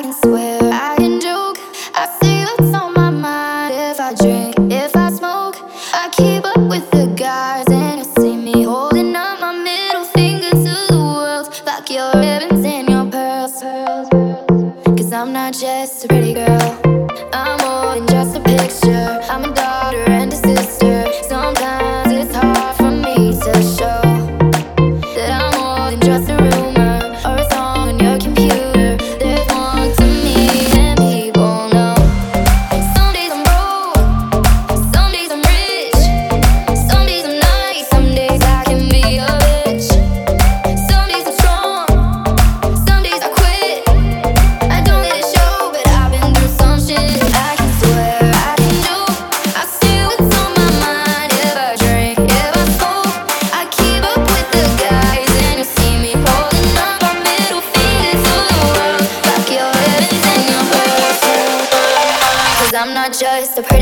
can swear, I can joke. I see what's on my mind. If I drink, if I smoke, I keep up with the guys, and you see me holding up my middle finger to the world. Like your ribbons and your pearls. Cause I'm not just a pretty girl, I'm more than just a picture. I'm a daughter and a sister. Sometimes it's hard for me to show that I'm more than just a rumor or a song on your computer. There's more to me than people know. Some days I'm broke, some days I'm rich, some days I'm nice, some days I can be a bitch. Some days I'm strong, some days I quit. I don't let it show, but I've been through some shit. I can swear, I can joke, I see what's on my mind. If I drink, if I smoke, I keep up with the guys, and you see me holding up my middle finger to the world. Like your ribbons and your pearls. Cause I'm not just a